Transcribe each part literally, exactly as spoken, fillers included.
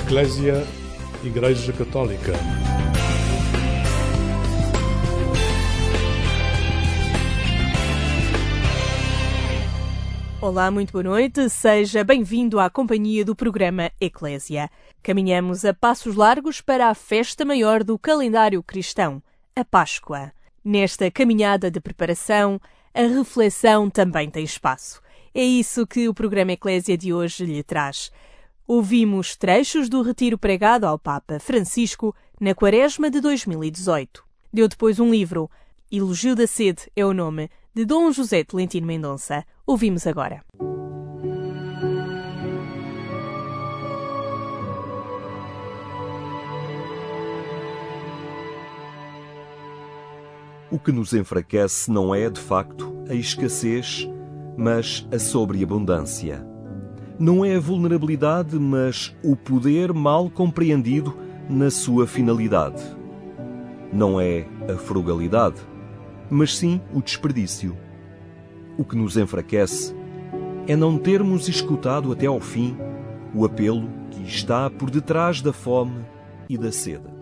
Eclésia, Igreja Católica. Olá, muito boa noite. Seja bem-vindo à companhia do programa Eclésia. Caminhamos a passos largos para a festa maior do calendário cristão, a Páscoa. Nesta caminhada de preparação, a reflexão também tem espaço. É isso que o programa Eclésia de hoje lhe traz. Ouvimos trechos do retiro pregado ao Papa Francisco na Quaresma de dois mil e dezoito. Deu depois um livro, Elogio da Sede é o nome, de Dom José Tolentino Mendonça. Ouvimos agora. O que nos enfraquece não é, de facto, a escassez, mas a sobreabundância. Não é a vulnerabilidade, mas o poder mal compreendido na sua finalidade. Não é a frugalidade, mas sim o desperdício. O que nos enfraquece é não termos escutado até ao fim o apelo que está por detrás da fome e da sede.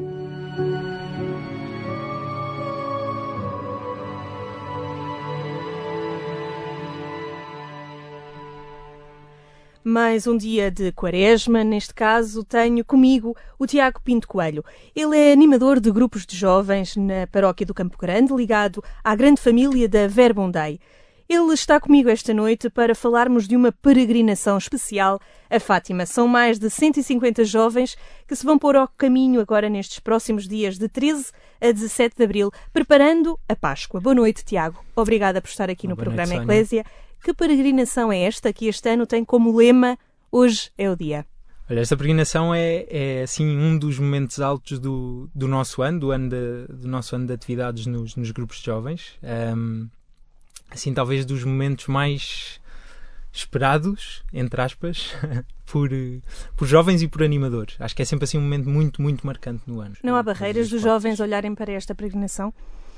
Mais um dia de Quaresma, neste caso tenho comigo o Tiago Pinto Coelho. Ele é animador de grupos de jovens na paróquia do Campo Grande, ligado à grande família da Verbum Dei. Ele está comigo esta noite para falarmos de uma peregrinação especial a Fátima. São mais de cento e cinquenta jovens que se vão pôr ao caminho agora nestes próximos dias de treze a dezassete de abril, preparando a Páscoa. Boa noite, Tiago. Obrigada por estar aqui no Boa programa noite, Eclésia. Que peregrinação é esta que este ano tem como lema Hoje é o Dia? Olha, esta peregrinação é, é assim, um dos momentos altos do, do nosso ano, do, ano de, do nosso ano de atividades nos, nos grupos de jovens. Um, assim, talvez dos momentos mais esperados, entre aspas, por, por jovens e por animadores. Acho que é sempre assim um momento muito, muito marcante no ano. Não há barreiras dos jovens olharem para esta peregrinação?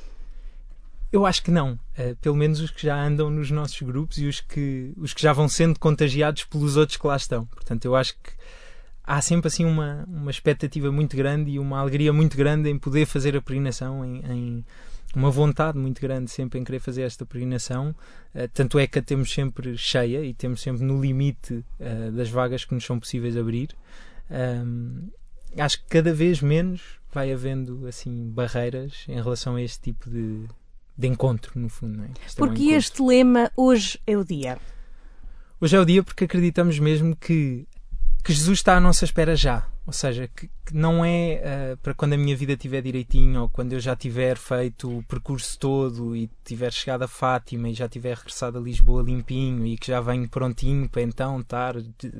Eu acho que não. Uh, pelo menos os que já andam nos nossos grupos e os que, os que já vão sendo contagiados pelos outros que lá estão. Portanto, eu acho que há sempre assim uma, uma expectativa muito grande e uma alegria muito grande em poder fazer a peregrinação, em, em uma vontade muito grande sempre em querer fazer esta peregrinação. Uh, tanto é que a temos sempre cheia e temos sempre no limite uh, das vagas que nos são possíveis abrir. Um, acho que cada vez menos vai havendo assim barreiras em relação a este tipo de de encontro, no fundo. Não é? Este é um Porque encontro. este lema, hoje é o dia? Hoje é o dia porque acreditamos mesmo que, que Jesus está à nossa espera já. Ou seja, que, que não é uh, para quando a minha vida estiver direitinho ou quando eu já tiver feito o percurso todo e tiver chegado a Fátima e já tiver regressado a Lisboa limpinho e que já venho prontinho para então estar...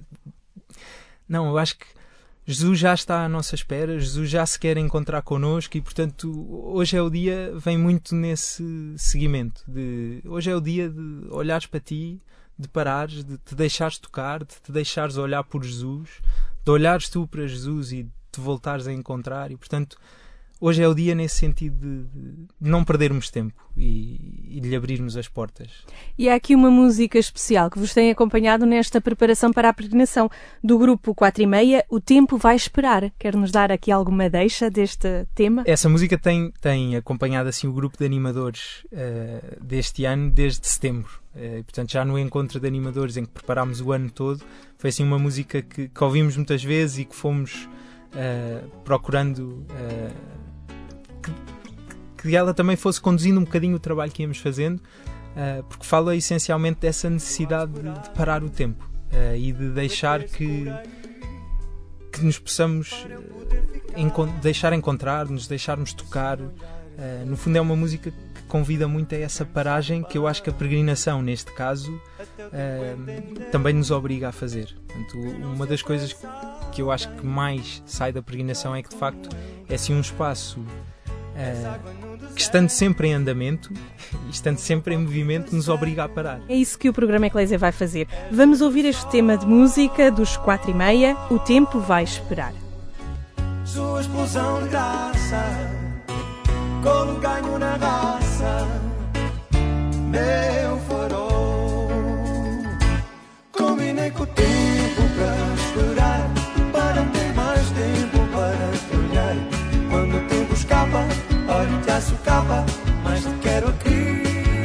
Não, eu acho que Jesus já está à nossa espera, Jesus já se quer encontrar connosco e, portanto, hoje é o dia, vem muito nesse seguimento. De, hoje é o dia de olhares para ti, de parares, de te deixares tocar, de te deixares olhar por Jesus, de olhares tu para Jesus e de te voltares a encontrar. E, portanto, hoje é o dia nesse sentido de, de não perdermos tempo e, e de lhe abrirmos as portas. E há aqui uma música especial que vos tem acompanhado nesta preparação para a peregrinação do grupo quatro e meia, O Tempo Vai Esperar. Quer-nos dar aqui alguma deixa deste tema? Essa música tem, tem acompanhado assim, o grupo de animadores uh, deste ano desde setembro. Uh, portanto, já no encontro de animadores em que preparámos o ano todo, foi assim uma música que, que ouvimos muitas vezes e que fomos uh, procurando... Uh, Que, que ela também fosse conduzindo um bocadinho o trabalho que íamos fazendo, uh, porque fala essencialmente dessa necessidade de, de parar o tempo uh, e de deixar que, que nos possamos uh, enco- deixar encontrar, nos deixarmos tocar. Uh, no fundo é uma música que convida muito a essa paragem que eu acho que a peregrinação, neste caso, uh, também nos obriga a fazer. Portanto, uma das coisas que eu acho que mais sai da peregrinação é que, de facto, é assim um espaço Uh, que, estando sempre em andamento e estando sempre em movimento, nos obriga a parar. É isso que o programa Eclésia vai fazer. Vamos ouvir este tema de música dos quatro e meia, O Tempo Vai Esperar. Sua explosão de graça, como ganho na raça, meu farol. Combinei com o tempo para esperar, para ter mais capa, mas te quero aqui.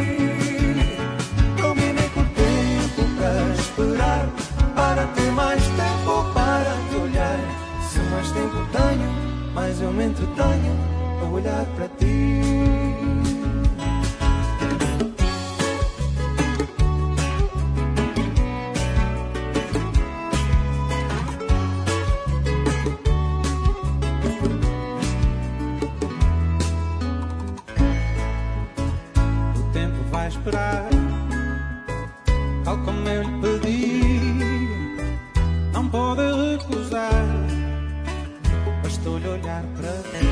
Combinei com o tempo para esperar, para ter mais tempo para te olhar. Se mais tempo tenho, mais eu me entretenho a olhar para ti. O tempo vai esperar, tal como eu lhe pedi, não pode recusar. Bastou-lhe olhar para ti.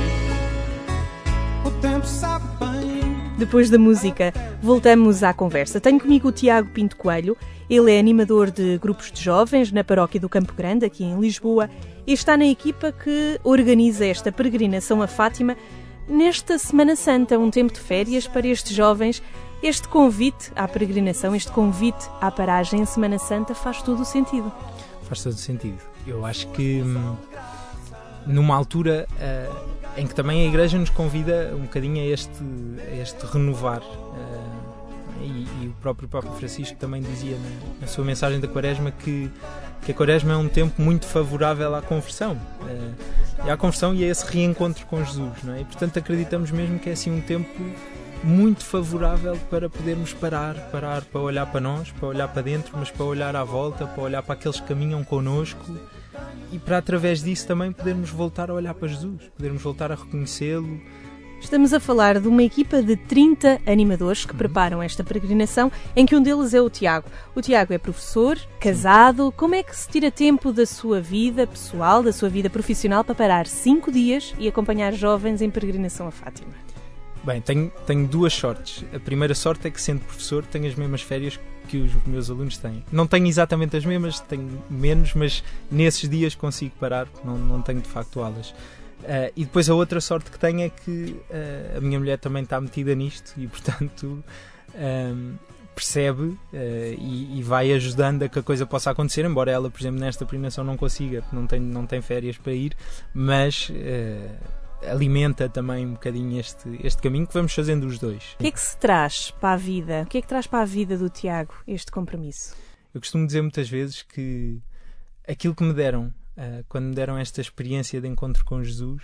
O tempo sabe bem. Depois da música, voltamos à conversa. Tenho comigo o Tiago Pinto Coelho. Ele é animador de grupos de jovens na paróquia do Campo Grande, aqui em Lisboa, e está na equipa que organiza esta peregrinação a Fátima nesta Semana Santa, um tempo de férias para estes jovens. Este convite à peregrinação, este convite à paragem em Semana Santa faz todo o sentido. Faz todo o sentido. Eu acho que hum, numa altura uh, em que também a Igreja nos convida um bocadinho a este, a este renovar, uh, e, e o próprio Papa Francisco também dizia na, na sua mensagem da Quaresma que, que a Quaresma é um tempo muito favorável à conversão, uh, e à conversão e a esse reencontro com Jesus, não é? E portanto acreditamos mesmo que é assim um tempo muito favorável para podermos parar, parar para olhar para nós, para olhar para dentro, mas para olhar à volta, para olhar para aqueles que caminham connosco e para através disso também podermos voltar a olhar para Jesus, podermos voltar a reconhecê-lo. Estamos a falar de uma equipa de trinta animadores que preparam esta peregrinação, em que um deles é o Tiago. O Tiago é professor, casado. Como é que se tira tempo da sua vida pessoal, da sua vida profissional, para parar cinco dias e acompanhar jovens em peregrinação a Fátima? Bem, tenho, tenho duas sortes. A primeira sorte é que, sendo professor, tenho as mesmas férias que os meus alunos têm. Não tenho exatamente as mesmas, tenho menos, mas nesses dias consigo parar, porque não, não tenho de facto aulas. Uh, e depois a outra sorte que tenho é que uh, a minha mulher também está metida nisto e, portanto, um, percebe uh, e, e vai ajudando a que a coisa possa acontecer, embora ela, por exemplo, nesta peregrinação não consiga, porque não tem, não tem férias para ir, mas uh, alimenta também um bocadinho este, este caminho que vamos fazendo os dois. O que é que se traz para a vida? O que é que traz para a vida do Tiago este compromisso? Eu costumo dizer muitas vezes que aquilo que me deram, uh, quando me deram esta experiência de encontro com Jesus,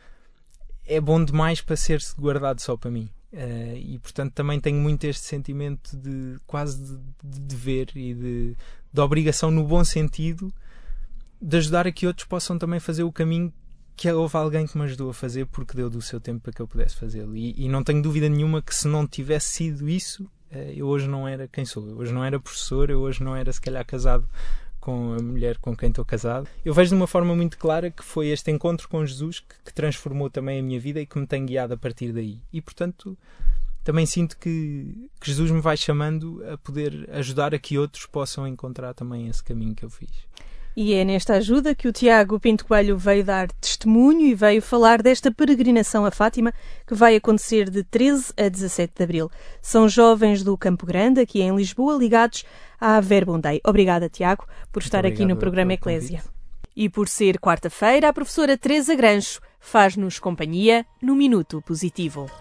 é bom demais para ser-se guardado só para mim. Uh, e portanto também tenho muito este sentimento de quase de, de dever e de, de obrigação, no bom sentido, de ajudar a que outros possam também fazer o caminho que houve alguém que me ajudou a fazer porque deu do seu tempo para que eu pudesse fazê-lo. E, e não tenho dúvida nenhuma que se não tivesse sido isso, uh, eu hoje não era quem sou. Eu hoje não era professor, eu hoje não era se calhar casado com a mulher com quem estou casado. Eu vejo de uma forma muito clara que foi este encontro com Jesus que, que transformou também a minha vida e que me tem guiado a partir daí. E, portanto, também sinto que, que Jesus me vai chamando a poder ajudar a que outros possam encontrar também esse caminho que eu fiz. E é nesta ajuda que o Tiago Pinto Coelho veio dar testemunho e veio falar desta peregrinação a Fátima, que vai acontecer de treze a dezassete de abril. São jovens do Campo Grande, aqui em Lisboa, ligados à Verbum Dei. Obrigada, Tiago, por estar aqui no programa Eclésia. E por ser quarta-feira, a professora Teresa Grancho faz-nos companhia no Minuto Positivo.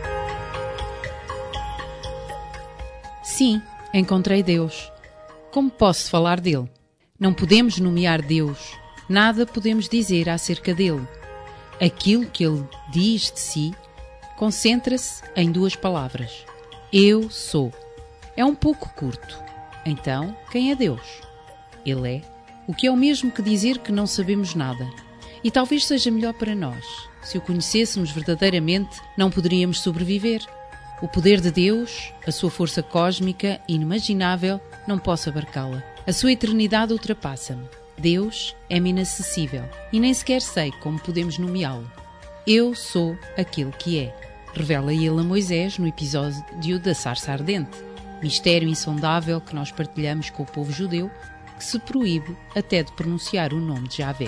Sim, encontrei Deus. Como posso falar dele? Não podemos nomear Deus, nada podemos dizer acerca dele. Aquilo que ele diz de si concentra-se em duas palavras. Eu sou. É um pouco curto. Então, quem é Deus? Ele é, o que é o mesmo que dizer que não sabemos nada. E talvez seja melhor para nós. Se o conhecêssemos verdadeiramente, não poderíamos sobreviver. O poder de Deus, a sua força cósmica inimaginável, não posso abarcá-la. A sua eternidade ultrapassa-me. Deus é-me inacessível e nem sequer sei como podemos nomeá-lo. Eu sou aquele que é. Revela ele a Moisés no episódio da Sarça Ardente. Mistério insondável que nós partilhamos com o povo judeu, que se proíbe até de pronunciar o nome de Javé.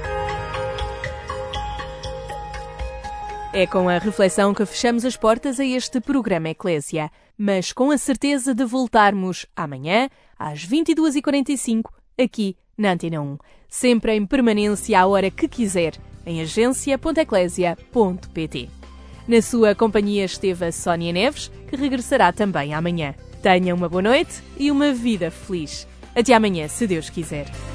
É com a reflexão que fechamos as portas a este programa Eclésia, mas com a certeza de voltarmos amanhã, às vinte e duas e quarenta e cinco, aqui na Antena um. Sempre em permanência à hora que quiser, em agência ponto eclésia ponto pt. Na sua companhia esteve a Sónia Neves, que regressará também amanhã. Tenha uma boa noite e uma vida feliz. Até amanhã, se Deus quiser.